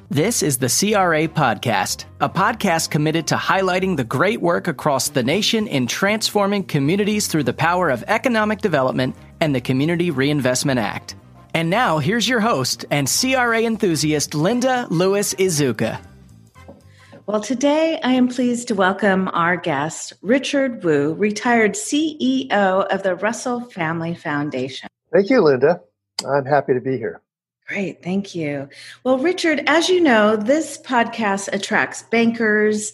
This is the CRA Podcast, a podcast committed to highlighting the great work across the nation in transforming communities through the power of economic development and the Community Reinvestment Act. And now, here's your host and CRA enthusiast, Linda Lewis-Izuka. Well, today I am pleased to welcome our guest, Richard Wu, retired CEO of the Russell Family Foundation. Thank you, Linda. I'm happy to be here. Great, thank you. Well, Richard, as you know, this podcast attracts bankers,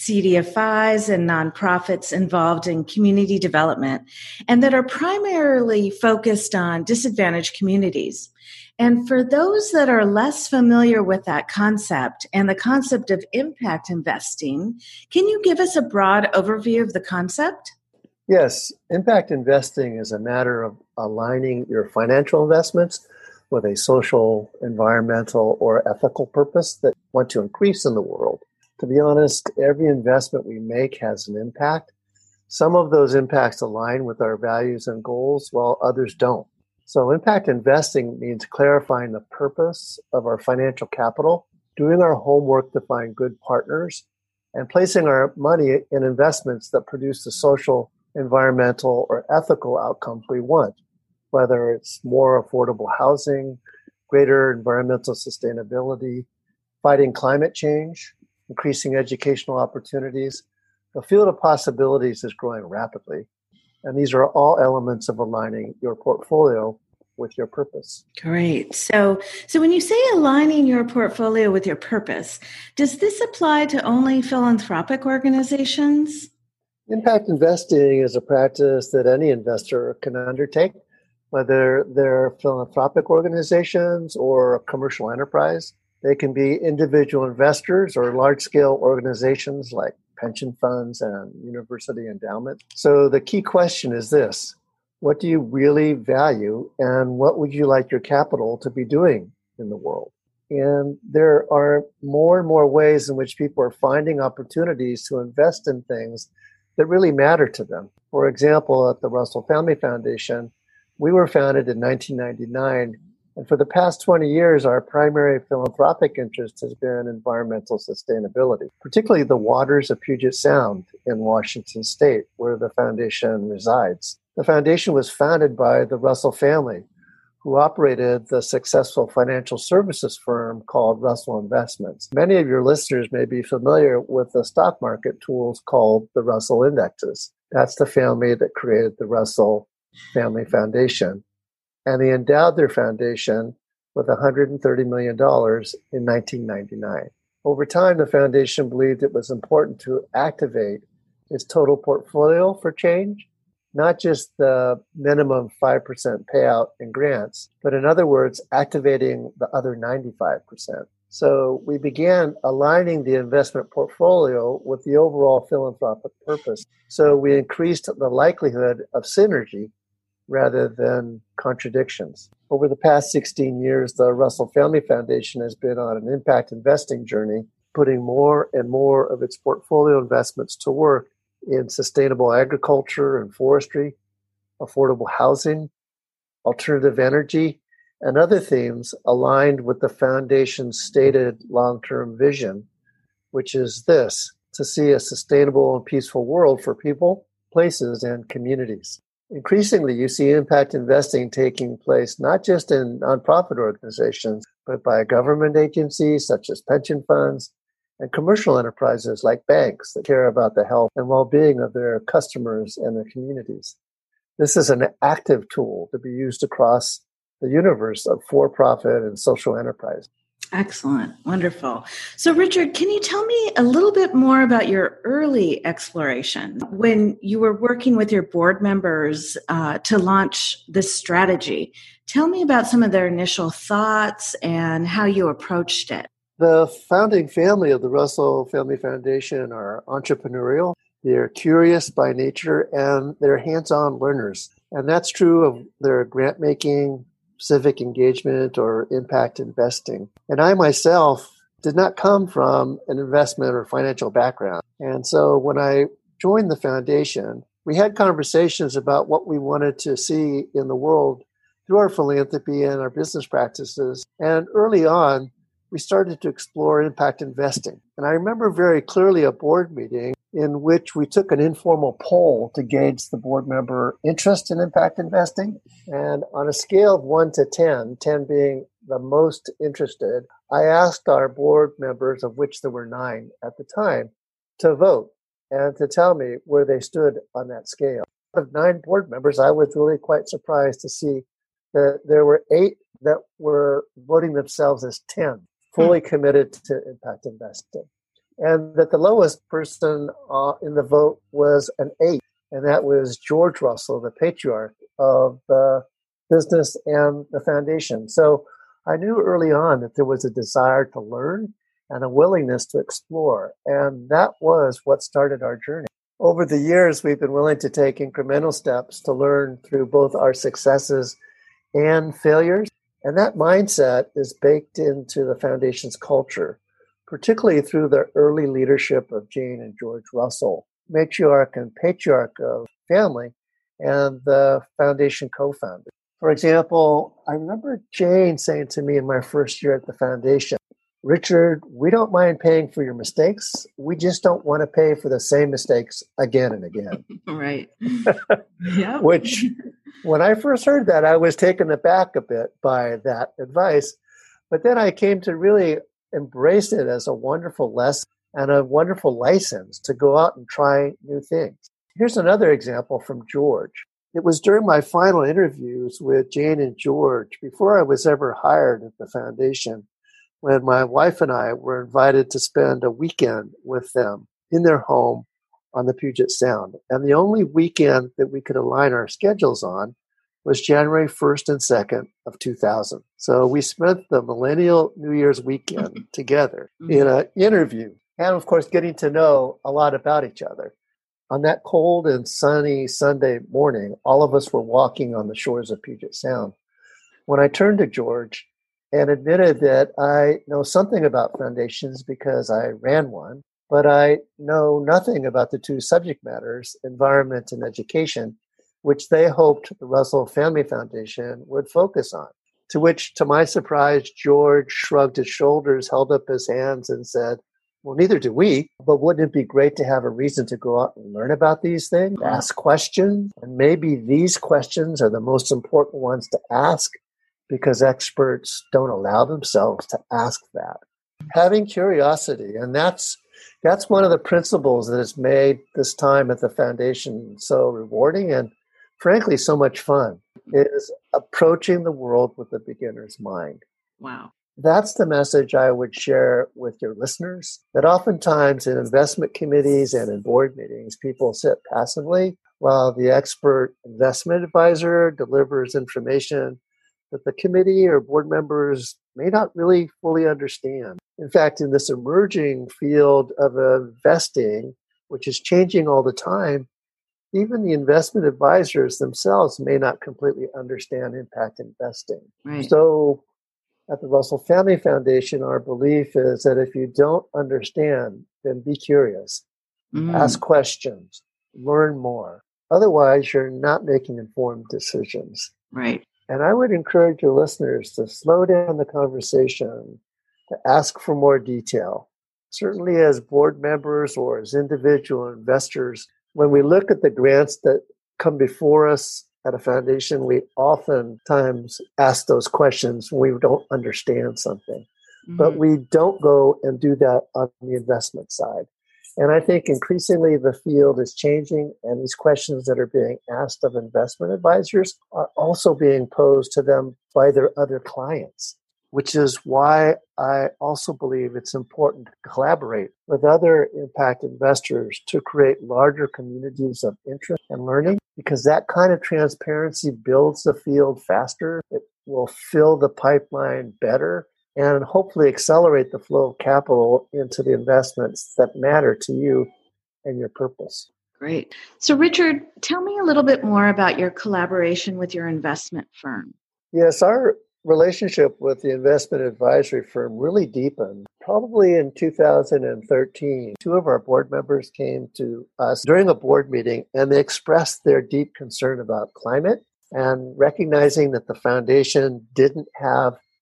CDFIs, and nonprofits involved in community development and that are primarily focused on disadvantaged communities. And for those that are less familiar with that concept and the concept of impact investing, can you give us a broad overview of the concept? Yes, impact investing is a matter of aligning your financial investments with a social, environmental, or ethical purpose that you want to increase in the world. To be honest, every investment we make has an impact. Some of those impacts align with our values and goals, while others don't. So impact investing means clarifying the purpose of our financial capital, doing our homework to find good partners, and placing our money in investments that produce the social, environmental, or ethical outcomes we want, whether it's more affordable housing, greater environmental sustainability, fighting climate change, increasing educational opportunities. The field of possibilities is growing rapidly, and these are all elements of aligning your portfolio with your purpose. Great. So when you say aligning your portfolio with your purpose, does this apply to only philanthropic organizations? Impact investing is a practice that any investor can undertake, whether they're philanthropic organizations or a commercial enterprise. They can be individual investors or large-scale organizations like pension funds and university endowments. So the key question is this: what do you really value, and what would you like your capital to be doing in the world? And there are more and more ways in which people are finding opportunities to invest in things that really matter to them. For example, at the Russell Family Foundation, we were founded in 1999, and for the past 20 years, our primary philanthropic interest has been environmental sustainability, particularly the waters of Puget Sound in Washington State, where the foundation resides. The foundation was founded by the Russell family, who operated the successful financial services firm called Russell Investments. Many of your listeners may be familiar with the stock market tools called the Russell Indexes. That's the family that created the Russell Family Foundation, and they endowed their foundation with $130 million in 1999. Over time, the foundation believed it was important to activate its total portfolio for change, not just the minimum 5% payout in grants, but in other words, activating the other 95%. So we began aligning the investment portfolio with the overall philanthropic purpose. So we increased the likelihood of synergy rather than contradictions. Over the past 16 years, the Russell Family Foundation has been on an impact investing journey, putting more and more of its portfolio investments to work in sustainable agriculture and forestry, affordable housing, alternative energy, and other themes aligned with the foundation's stated long-term vision, which is this: to see a sustainable and peaceful world for people, places, and communities. Increasingly, you see impact investing taking place not just in nonprofit organizations, but by government agencies such as pension funds and commercial enterprises like banks that care about the health and well-being of their customers and their communities. This is an active tool to be used across the universe of for-profit and social enterprise. Excellent. Wonderful. So, Richard, can you tell me a little bit more about your early exploration when you were working with your board members to launch this strategy? Tell me about some of their initial thoughts and how you approached it. The founding family of the Russell Family Foundation are entrepreneurial. They're curious by nature, and they're hands-on learners. And that's true of their grant-making, civic engagement, or impact investing. And I myself did not come from an investment or financial background. And so when I joined the foundation, we had conversations about what we wanted to see in the world through our philanthropy and our business practices. And early on, we started to explore impact investing. And I remember very clearly a board meeting in which we took an informal poll to gauge the board member interest in impact investing. And on a scale of 1 to 10, 10 being the most interested, I asked our board members, of which there were 9 at the time, to vote and to tell me where they stood on that scale. Of 9 board members, I was really quite surprised to see that there were 8 that were voting themselves as 10, fully committed to impact investing. And that the lowest person in the vote was an 8, and that was George Russell, the patriarch of the business and the foundation. So I knew early on that there was a desire to learn and a willingness to explore, and that was what started our journey. Over the years, we've been willing to take incremental steps to learn through both our successes and failures. And that mindset is baked into the foundation's culture, particularly through the early leadership of Jane and George Russell, matriarch and patriarch of family, and the foundation co-founder. For example, I remember Jane saying to me in my first year at the foundation, "Richard, we don't mind paying for your mistakes. We just don't want to pay for the same mistakes again and again." Right. Yeah. Which, when I first heard that, I was taken aback a bit by that advice. But then I came to really embrace it as a wonderful lesson and a wonderful license to go out and try new things. Here's another example from George. It was during my final interviews with Jane and George, before I was ever hired at the foundation, when my wife and I were invited to spend a weekend with them in their home on the Puget Sound. And the only weekend that we could align our schedules on was January 1st and 2nd of 2000. So we spent the Millennial New Year's weekend together in an interview and, of course, getting to know a lot about each other. On that cold and sunny Sunday morning, all of us were walking on the shores of Puget Sound when I turned to George and admitted that I know something about foundations because I ran one, but I know nothing about the 2 subject matters, environment and education, which they hoped the Russell Family Foundation would focus on. To which, to my surprise, George shrugged his shoulders, held up his hands, and said, "Well, neither do we, but wouldn't it be great to have a reason to go out and learn about these things, ask questions? And maybe these questions are the most important ones to ask because experts don't allow themselves to ask that." Having curiosity, and that's one of the principles that has made this time at the foundation so rewarding and frankly so much fun, is approaching the world with a beginner's mind. Wow. That's the message I would share with your listeners, that oftentimes in investment committees and in board meetings, people sit passively while the expert investment advisor delivers information that the committee or board members may not really fully understand. In fact, in this emerging field of investing, which is changing all the time, even the investment advisors themselves may not completely understand impact investing. Right. So at the Russell Family Foundation, our belief is that if you don't understand, then be curious, ask questions, learn more. Otherwise, you're not making informed decisions. Right. And I would encourage your listeners to slow down the conversation, to ask for more detail. Certainly as board members or as individual investors, when we look at the grants that come before us at a foundation, we oftentimes ask those questions when we don't understand something. But we don't go and do that on the investment side. And I think increasingly the field is changing, and these questions that are being asked of investment advisors are also being posed to them by their other clients, which is why I also believe it's important to collaborate with other impact investors to create larger communities of interest and learning, because that kind of transparency builds the field faster. It will fill the pipeline better and hopefully accelerate the flow of capital into the investments that matter to you and your purpose. Great. So, Richard, tell me a little bit more about your collaboration with your investment firm. Yes, our relationship with the investment advisory firm really deepened probably in 2013. 2 of our board members came to us during a board meeting, and they expressed their deep concern about climate and recognizing that the foundation didn't have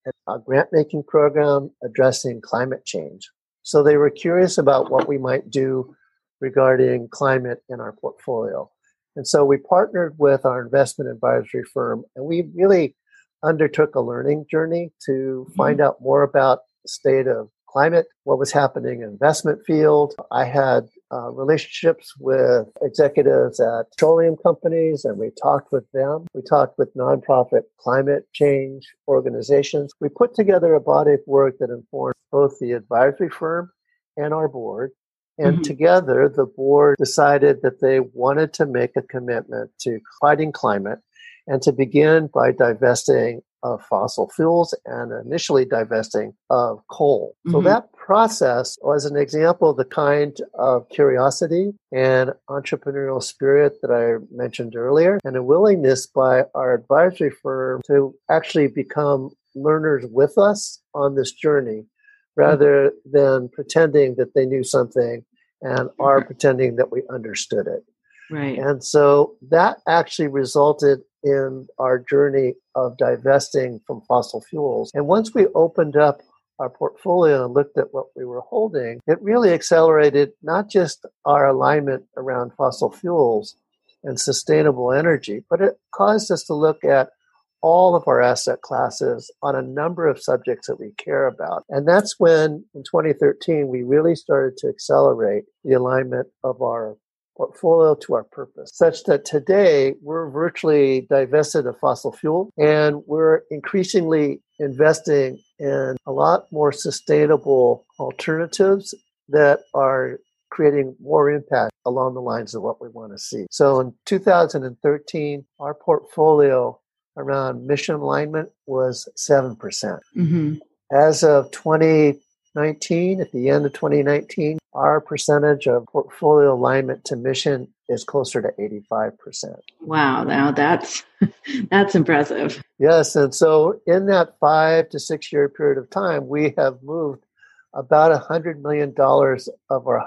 a grant-making program addressing climate change. So they were curious about what we might do regarding climate in our portfolio. And so we partnered with our investment advisory firm, and we really undertook a learning journey to find out more about the state of climate, what was happening in the investment field. I had relationships with executives at petroleum companies, and we talked with them. We talked with nonprofit climate change organizations. We put together a body of work that informed both the advisory firm and our board. And together, the board decided that they wanted to make a commitment to fighting climate and to begin by divesting of fossil fuels and initially divesting of coal. So that process was an example of the kind of curiosity and entrepreneurial spirit that I mentioned earlier, and a willingness by our advisory firm to actually become learners with us on this journey, rather than pretending that they knew something and are pretending that we understood it. Right. And so that actually resulted in our journey of divesting from fossil fuels. And once we opened up our portfolio and looked at what we were holding, it really accelerated not just our alignment around fossil fuels and sustainable energy, but it caused us to look at all of our asset classes on a number of subjects that we care about. And that's when, in 2013, we really started to accelerate the alignment of our portfolio to our purpose, such that today we're virtually divested of fossil fuel, and we're increasingly investing in a lot more sustainable alternatives that are creating more impact along the lines of what we want to see. So in 2013, our portfolio around mission alignment was 7%. As of 2019, at the end of 2019, our percentage of portfolio alignment to mission is closer to 85%. Wow, now that's impressive. Yes, and so in that 5 to 6 year period of time, we have moved about $100 million of our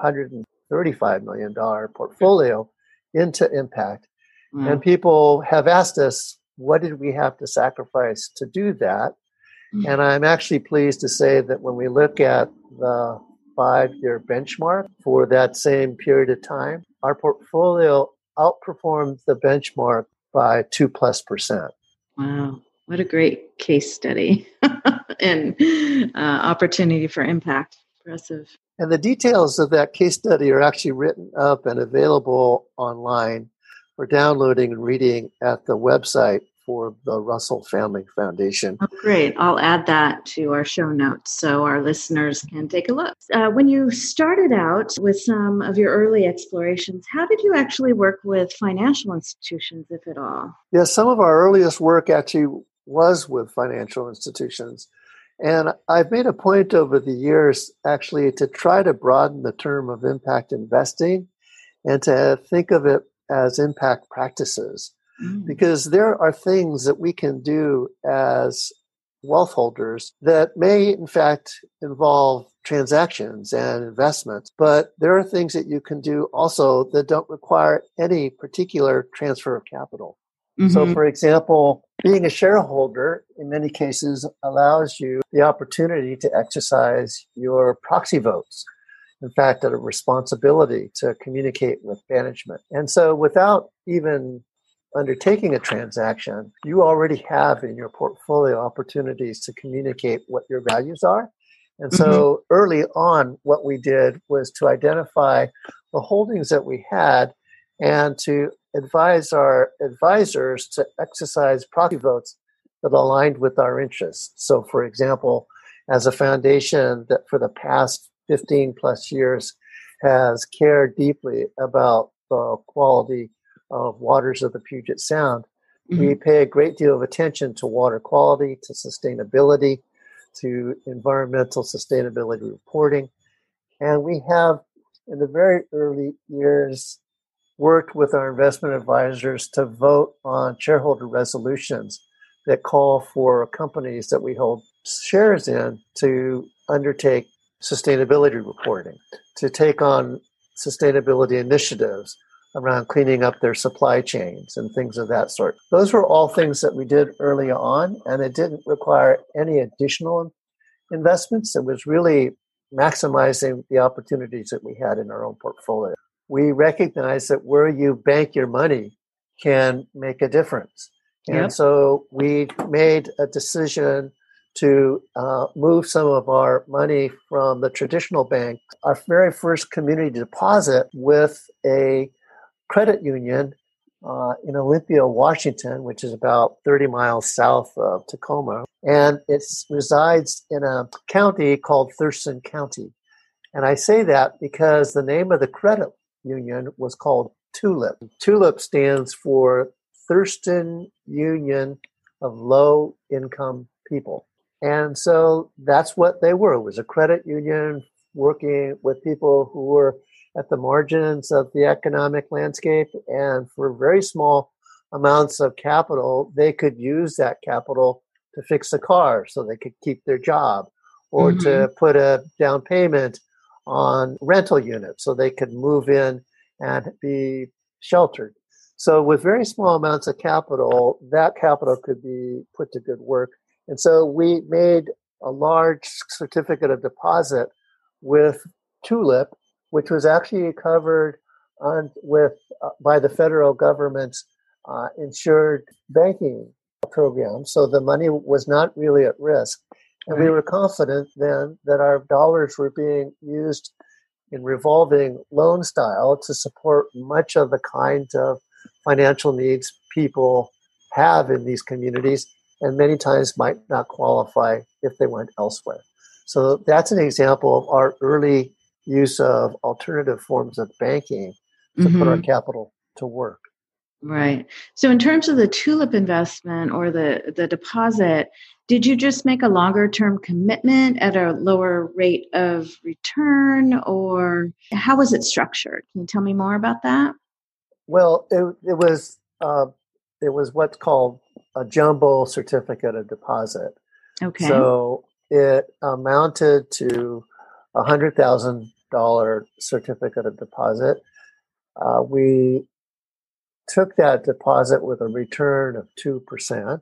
$135 million portfolio into impact. Wow. And people have asked us, what did we have to sacrifice to do that? And I'm actually pleased to say that when we look at the 5-year benchmark for that same period of time, our portfolio outperformed the benchmark by 2+%. Wow, what a great case study and opportunity for impact. Impressive. And the details of that case study are actually written up and available online for downloading and reading at the website for the Russell Family Foundation. Oh, great. I'll add that to our show notes so our listeners can take a look. When you started out with some of your early explorations, how did you actually work with financial institutions, if at all? Yes, some of our earliest work actually was with financial institutions. And I've made a point over the years actually to try to broaden the term of impact investing and to think of it as impact practices. Because there are things that we can do as wealth holders that may, in fact, involve transactions and investments. But there are things that you can do also that don't require any particular transfer of capital. So, for example, being a shareholder in many cases allows you the opportunity to exercise your proxy votes. In fact, a responsibility to communicate with management. And so without even undertaking a transaction, you already have in your portfolio opportunities to communicate what your values are. And so early on, what we did was to identify the holdings that we had and to advise our advisors to exercise proxy votes that aligned with our interests. So, for example, as a foundation that for the past 15 plus years has cared deeply about the quality of waters of the Puget Sound, we pay a great deal of attention to water quality, to sustainability, to environmental sustainability reporting. And we have, in the very early years, worked with our investment advisors to vote on shareholder resolutions that call for companies that we hold shares in to undertake sustainability reporting, to take on sustainability initiatives, around cleaning up their supply chains and things of that sort. Those were all things that we did early on, and it didn't require any additional investments. It was really maximizing the opportunities that we had in our own portfolio. We recognize that where you bank your money can make a difference. And so we made a decision to move some of our money from the traditional bank, our very first community deposit with a credit union in Olympia, Washington, which is about 30 miles south of Tacoma. And it resides in a county called Thurston County. And I say that because the name of the credit union was called TULIP. TULIP stands for Thurston Union of Low Income People. And so that's what they were. It was a credit union working with people who were at the margins of the economic landscape. And for very small amounts of capital, they could use that capital to fix a car so they could keep their job, or to put a down payment on rental units so they could move in and be sheltered. So with very small amounts of capital, that capital could be put to good work. And so we made a large certificate of deposit with TULIP, which was actually covered by the federal government's insured banking program. So the money was not really at risk. And we were confident then that our dollars were being used in revolving loan style to support much of the kind of financial needs people have in these communities, and many times might not qualify if they went elsewhere. So that's an example of our early use of alternative forms of banking to put our capital to work. Right. So in terms of the TULIP investment or the deposit, did you just make a longer term commitment at a lower rate of return, or how was it structured? Can you tell me more about that? Well, it was what's called a jumbo certificate of deposit. Okay. So it amounted to a $100,000 certificate of deposit. We took that deposit with a return of 2%,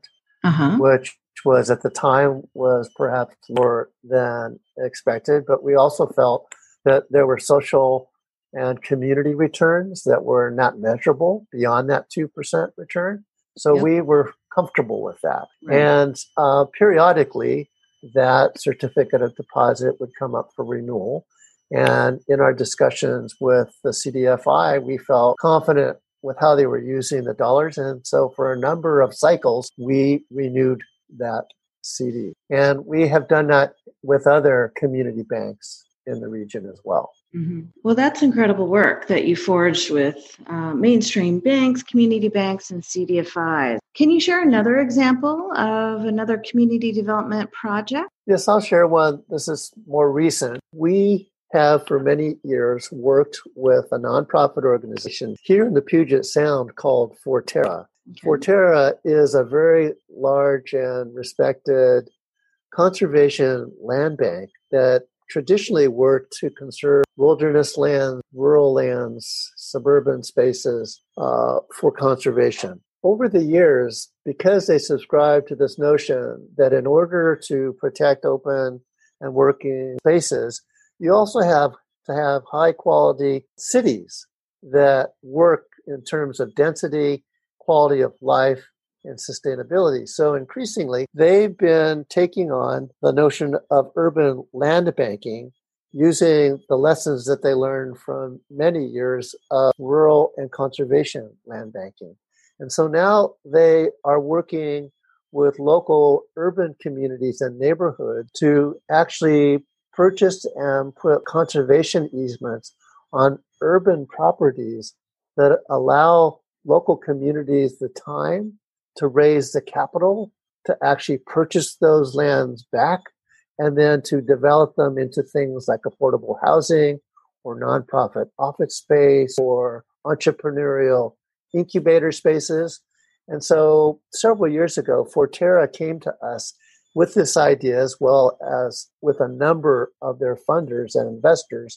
which was at the time was perhaps lower than expected. But we also felt that there were social and community returns that were not measurable beyond that 2% return. So we were comfortable with that. Right. And periodically, that certificate of deposit would come up for renewal. And in our discussions with the CDFI, we felt confident with how they were using the dollars. And so for a number of cycles, we renewed that CD. And we have done that with other community banks in the region as well. Well, that's incredible work that you forged with mainstream banks, community banks, and CDFIs. Can you share another example of another community development project? Yes, I'll share one. This is more recent. We have for many years worked with a nonprofit organization here in the Puget Sound called Forterra. Okay. Forterra is a very large and respected conservation land bank that traditionally worked to conserve wilderness lands, rural lands, suburban spaces for conservation. Over the years, because they subscribe to this notion that in order to protect open and working spaces, you also have to have high quality cities that work in terms of density, quality of life, and sustainability. So increasingly, they've been taking on the notion of urban land banking using the lessons that they learned from many years of rural and conservation land banking. And so now they are working with local urban communities and neighborhoods to actually purchase and put conservation easements on urban properties that allow local communities the time to raise the capital to actually purchase those lands back and then to develop them into things like affordable housing or nonprofit office space or entrepreneurial incubator spaces. And so several years ago, Forterra came to us with this idea, as well as with a number of their funders and investors,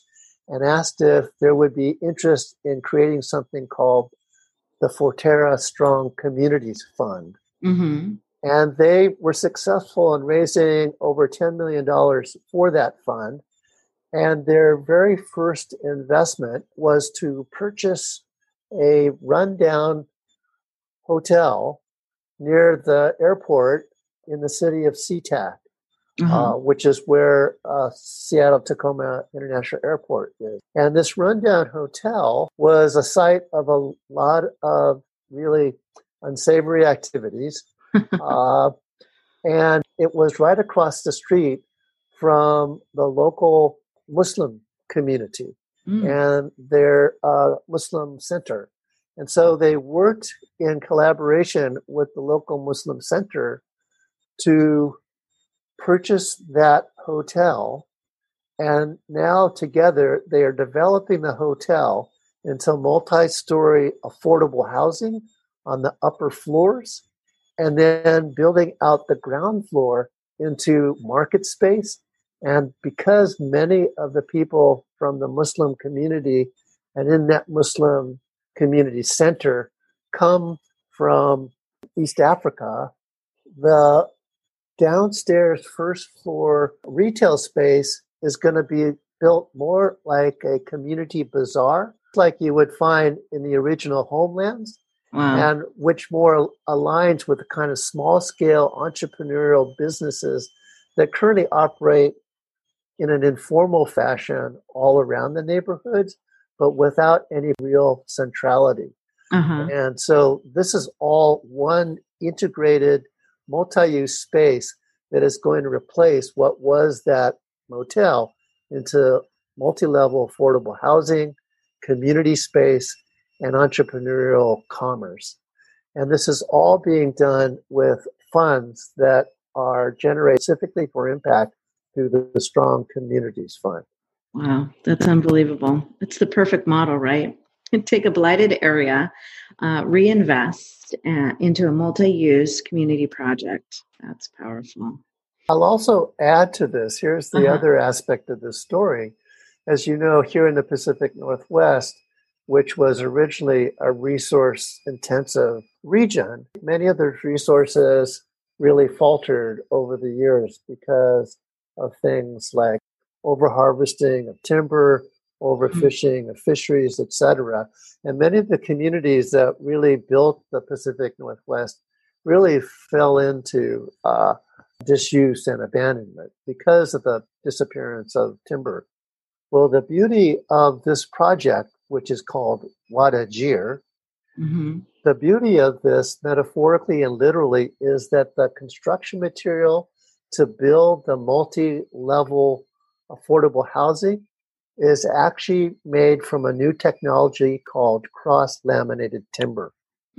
and asked if there would be interest in creating something called the Forterra Strong Communities Fund. Mm-hmm. And they were successful in raising over $10 million for that fund. And their very first investment was to purchase a rundown hotel near the airport in the city of SeaTac, which is where Seattle-Tacoma International Airport is. And this rundown hotel was a site of a lot of really unsavory activities. And it was right across the street from the local Muslim community and their Muslim center. And so they worked in collaboration with the local Muslim center to purchase that hotel. And now together they are developing the hotel into multi-story affordable housing on the upper floors, and then building out the ground floor into market space. And because many of the people from the Muslim community and in that Muslim community center come from East Africa, the downstairs first floor retail space is going to be built more like a community bazaar, like you would find in the original Homelands. Wow. And which more aligns with the kind of small-scale entrepreneurial businesses that currently operate in an informal fashion all around the neighborhoods, but without any real centrality. And so this is all one integrated multi-use space that is going to replace what was that motel into multi-level affordable housing, community space, and entrepreneurial commerce. And this is all being done with funds that are generated specifically for impact through the Strong Communities Fund. Wow, that's unbelievable. It's the perfect model, right? Take a blighted area, reinvest into a multi-use community project. That's powerful. I'll also add to this. Here's the other aspect of this story. As you know, here in the Pacific Northwest, which was originally a resource-intensive region, many of those resources really faltered over the years because of things like overharvesting of timber, overfishing of fisheries, etc. And many of the communities that really built the Pacific Northwest really fell into disuse and abandonment because of the disappearance of timber. Well, the beauty of this project, which is called Wadajir, the beauty of this, metaphorically and literally, is that the construction material to build the multi-level affordable housing is actually made from a new technology called cross-laminated timber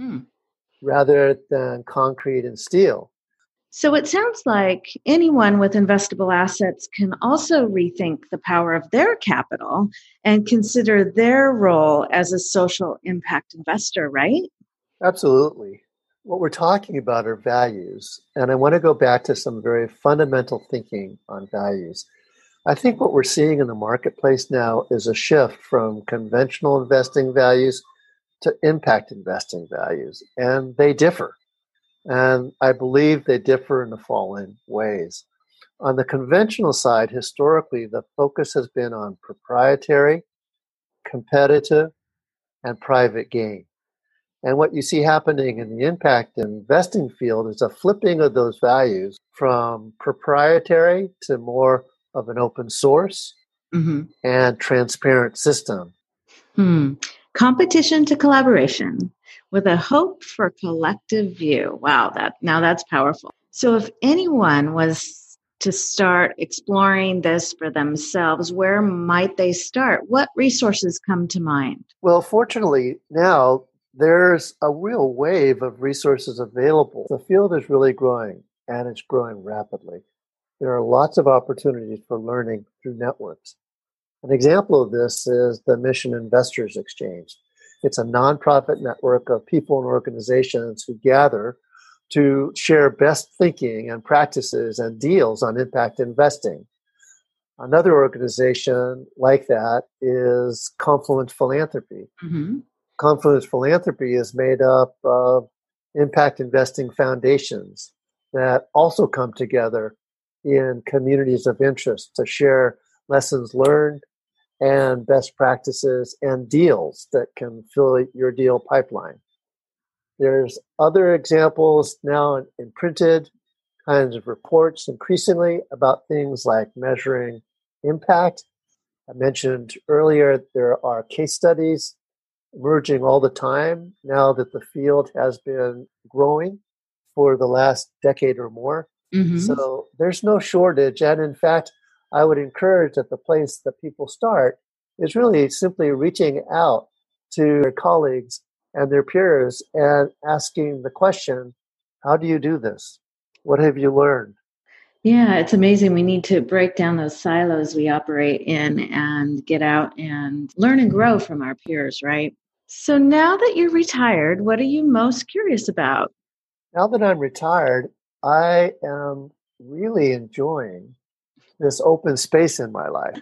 rather than concrete and steel. So it sounds like anyone with investable assets can also rethink the power of their capital and consider their role as a social impact investor, right? Absolutely. What we're talking about are values. And I want to go back to some very fundamental thinking on values. I think what we're seeing in the marketplace now is a shift from conventional investing values to impact investing values, and they differ. And I believe they differ in the following ways. On the conventional side, historically, the focus has been on proprietary, competitive, and private gain. And what you see happening in the impact investing field is a flipping of those values from proprietary to more of an open source and transparent system. Competition to collaboration with a hope for collective view. Wow, that's powerful. So if anyone was to start exploring this for themselves, where might they start? What resources come to mind? Well, fortunately, now there's a real wave of resources available. The field is really growing, and it's growing rapidly. There are lots of opportunities for learning through networks. An example of this is the Mission Investors Exchange. It's a nonprofit network of people and organizations who gather to share best thinking and practices and deals on impact investing. Another organization like that is Confluent Philanthropy. Mm-hmm. Confluent Philanthropy is made up of impact investing foundations that also come together in communities of interest to share lessons learned and best practices and deals that can fill your deal pipeline. There's other examples now in printed kinds of reports increasingly about things like measuring impact. I mentioned earlier there are case studies emerging all the time now that the field has been growing for the last decade or more. Mm-hmm. So there's no shortage. And in fact, I would encourage that the place that people start is really simply reaching out to their colleagues and their peers and asking the question, how do you do this? What have you learned? Yeah, it's amazing. We need to break down those silos we operate in and get out and learn and grow from our peers, right? So now that you're retired, what are you most curious about? Now that I'm retired, I am really enjoying this open space in my life.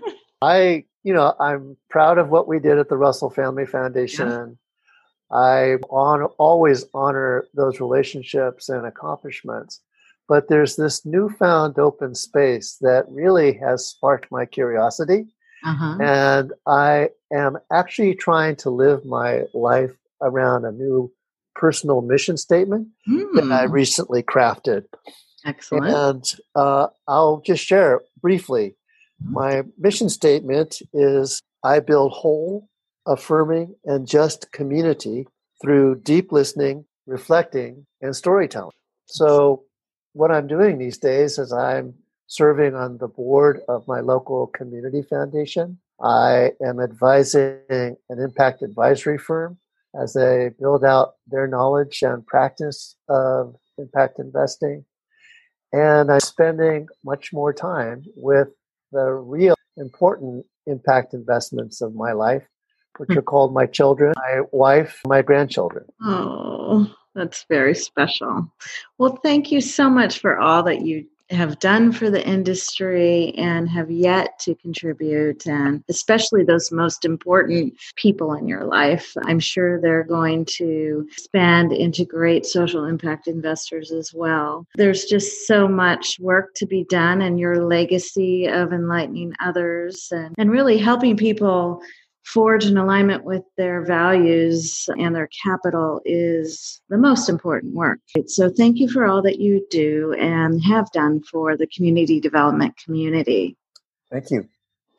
I'm proud of what we did at the Russell Family Foundation. Yeah. I always honor those relationships and accomplishments. But there's this newfound open space that really has sparked my curiosity. Uh-huh. And I am actually trying to live my life around a new personal mission statement that I recently crafted. Excellent. And I'll just share briefly. My mission statement is I build whole, affirming, and just community through deep listening, reflecting, and storytelling. So what I'm doing these days is I'm serving on the board of my local community foundation. I am advising an impact advisory firm as they build out their knowledge and practice of impact investing. And I'm spending much more time with the real important impact investments of my life, which are called my children, my wife, my grandchildren. Oh, that's very special. Well, thank you so much for all that you have done for the industry and have yet to contribute, and especially those most important people in your life. I'm sure they're going to expand into great social impact investors as well. There's just so much work to be done, and your legacy of enlightening others and really helping people forge an alignment with their values and their capital is the most important work. So thank you for all that you do and have done for the community development community. Thank you.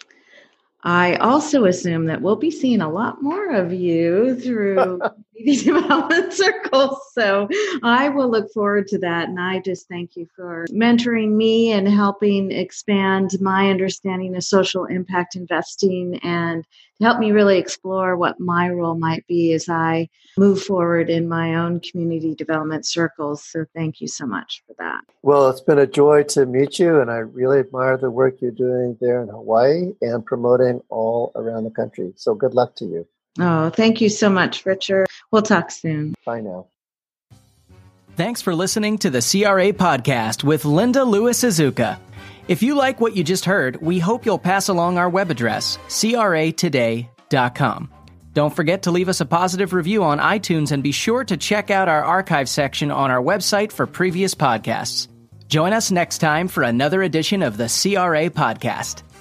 I also assume that we'll be seeing a lot more of you through community development circles. So I will look forward to that. And I just thank you for mentoring me and helping expand my understanding of social impact investing and to help me really explore what my role might be as I move forward in my own community development circles. So thank you so much for that. Well, it's been a joy to meet you, and I really admire the work you're doing there in Hawaii and promoting all around the country. So good luck to you. Oh, thank you so much, Richard. We'll talk soon. Bye now. Thanks for listening to the CRA Podcast with Linda Lewis-Azuka. If you like what you just heard, we hope you'll pass along our web address, cratoday.com. Don't forget to leave us a positive review on iTunes and be sure to check out our archive section on our website for previous podcasts. Join us next time for another edition of the CRA Podcast.